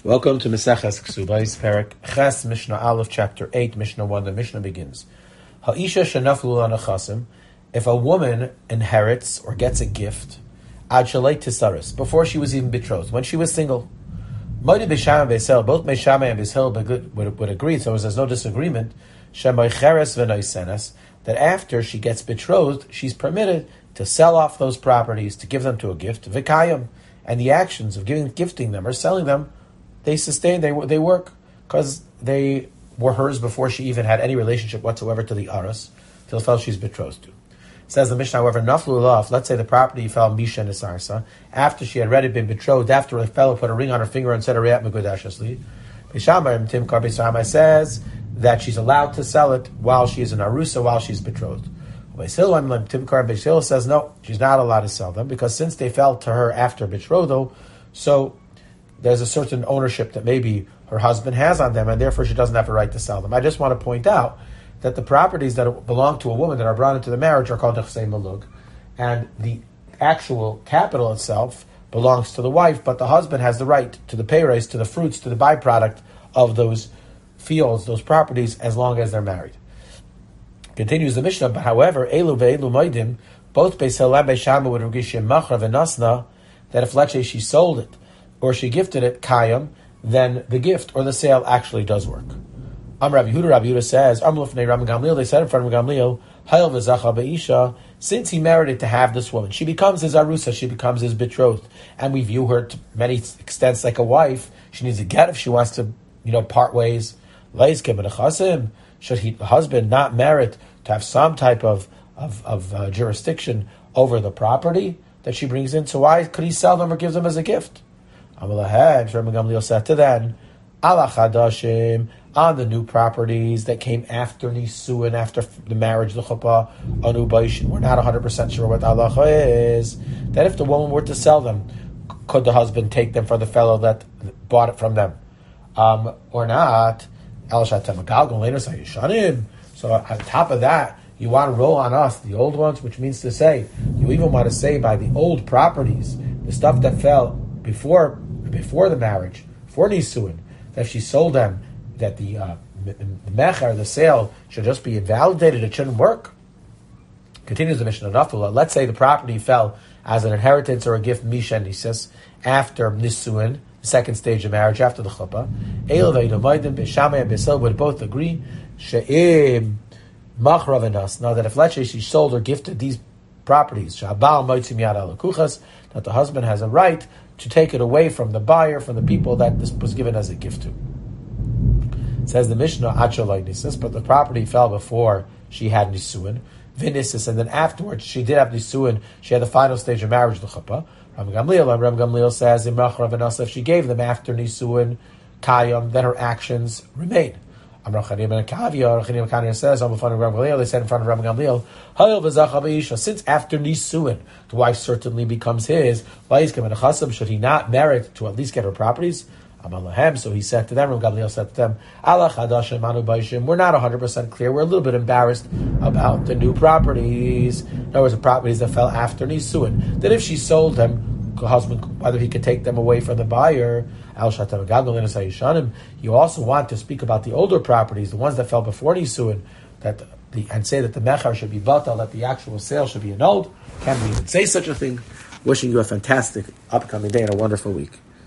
Welcome to Meseches Ksubais, Perek Ches, Mishnah Aleph, Chapter 8, Mishnah 1. The Mishnah begins. Ha'isha shenaflu l'anachasim. If a woman inherits or gets a gift, ad shalei tisaris, before she was even betrothed, when she was single, Moedi Beisham and Beisel, both Meishama and Beisel would agree, so there's no disagreement, shemoicheres v'noisenes, that after she gets betrothed, she's permitted to sell off those properties, to give them to a gift, v'kayim, and the actions of gifting them or selling them, they sustain, they work, because they were hers before she even had any relationship whatsoever to the aras, till the fellow she's betrothed to. Says the Mishnah, however, naflu laf, let's say the property fell misha nisarsa, after she had already been betrothed, after a fellow put a ring on her finger and said, Ariyat megudashasli, Beishamar Timkar Beishamar says that she's allowed to sell it while she is in arusa, while she's betrothed. Timkar Beishamar says, no, she's not allowed to sell them, because since they fell to her after betrothal, so there's a certain ownership that maybe her husband has on them, and therefore she doesn't have a right to sell them. I just want to point out that the properties that belong to a woman that are brought into the marriage are called nechsei malug, and the actual capital itself belongs to the wife, but the husband has the right to the payres, to the fruits, to the byproduct of those fields, those properties, as long as they're married. Continues the Mishnah, but however, elu ve'elu moedim, both Beis Hillel and Beis Shammai would agree shemachra v'nasna, that if let's say she sold it or she gifted it kayam, then the gift or the sale actually does work. Rabbi Yehuda says, they said in front of Gamliel, Hayel v'zacha be'isha, since he merited to have this woman, she becomes his arusa, she becomes his betrothed, and we view her to many extents like a wife. She needs a get if she wants to, part ways. Should the husband not merit to have some type of jurisdiction over the property that she brings in? So why could he sell them or give them as a gift? Rabbi Gamliel said to them, ala chadashim, on the new properties that came after Nisuin, after the marriage, the chuppah, anu baishin. We're not 100% sure what the halacha is. That if the woman were to sell them, could the husband take them for the fellow that bought it from them, or not? El shatem galgal later say yishanim. So on top of that, you want to roll on us the old ones, which means to say you even want to say by the old properties, the stuff that fell before the marriage, for Nisuin, that if she sold them, that the mecher, the sale, should just be invalidated, it shouldn't work. Continues the Mishnah Nafula. Let's say the property fell as an inheritance or a gift, Misha Nisis, after Nisuin, the second stage of marriage, after the chuppah. Eil v'yidomaydim, Beishamai and Beisel would both agree, she'im machra v'nas, now that if let's say she sold or gifted these properties, she'abal moitzim yad ala kuchas, that the husband has a right to take it away from the buyer, from the people that this was given as a gift to. It says the Mishnah, Achalai Nisis, but the property fell before she had Nisuin, Vinisis, and then afterwards she did have Nisuin, she had the final stage of marriage, the chuppah. Rabbi Gamliel says, if she gave them after Nisuin, Kayam, then her actions remain. Chanim says, they said in front of Rabbi Gamliel, since after Nisuin, the wife certainly becomes his, should he not merit to at least get her properties? So he said to them, Rabbi Gamliel said to them, we're not 100% clear, we're a little bit embarrassed about the new properties. In other words, the properties that fell after Nisuin, that if she sold them, the husband, whether he could take them away from the buyer, you also want to speak about the older properties, the ones that fell before Nisuin, and say that the mecher should be batal, that the actual sale should be annulled. Can we even say such a thing? Wishing you a fantastic upcoming day and a wonderful week.